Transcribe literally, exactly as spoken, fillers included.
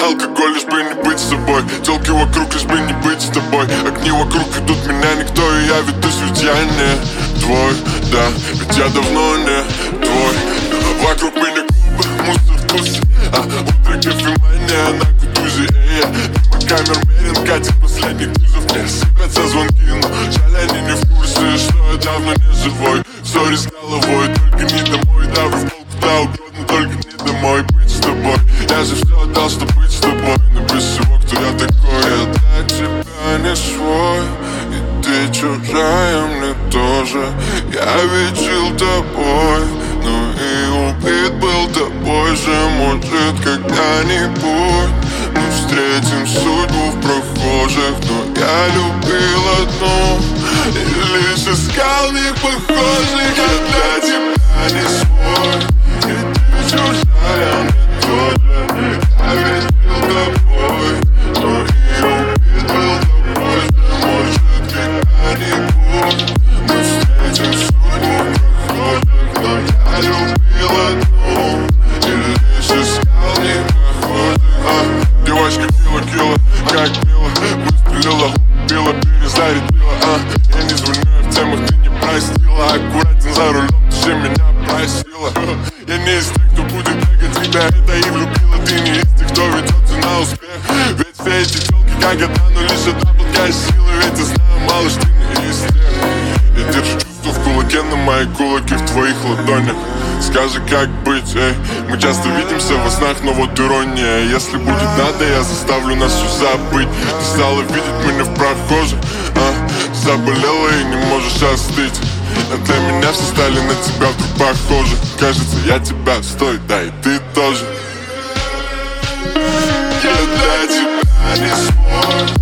алкоголь, лишь бы не быть с собой. Телки вокруг, лишь бы не быть с тобой. Огни вокруг идут, меня никто, и я ведусь, ведь я не твой, да, ведь я давно не твой. Вокруг меня клубы, мусор, тусы, а утро кофемания на кутузе. Мимо камер мерен, катит последний кузов. Мне сыпятся звонки, но жаль, они не в курсе, что я давно не живой. Сори с головой, только не домой, да, в пол куда угодно, только не домой. Быть с тобой, я же все отдал, чтобы быть с тобой. Но без всего, кто я такой, я для тебя не свой. И ты чужая мне тоже. Я ведь жил тобой, но и убит был тобой же. Может, когда-нибудь мы встретим судьбу в прохожих. Но я любил одну и лишь искал в них похожих. Я для тебя не свой, и ты чужая мне тоже. Я ведь жил тобой, но и убит был тобой же. Может, когда-нибудь мы встретим судьбу в прохожих. Но я любил одну и лишь искал в них похожих. А, девочка пила кило, как мило, выстрелила, убила, перезарядила. А, я не звоню, в темах ты не простила. Аккуратен за рулем, ты же меня просила. Я не из тех, кто будет бегать тебя, это и влюбила. Ты не из тех, кто ведется на успех. Ведь все эти телки как одна, но лишь одна плотная сила. Ведь я знаю, малыш, ты не из тех. Я держу чувство в кулаке, но мои кулаки в твоих ладонях. Скажи, как быть, эй. Мы часто видимся во снах, но вот ирония. Если будет надо, я заставлю нас все забыть. Ты стала видеть меня в прохожих, а? Заболела и не можешь остыть. А для меня все стали на тебя вдруг похожи. Кажется, я тебя стой, да и ты тоже. Я для тебя не свой,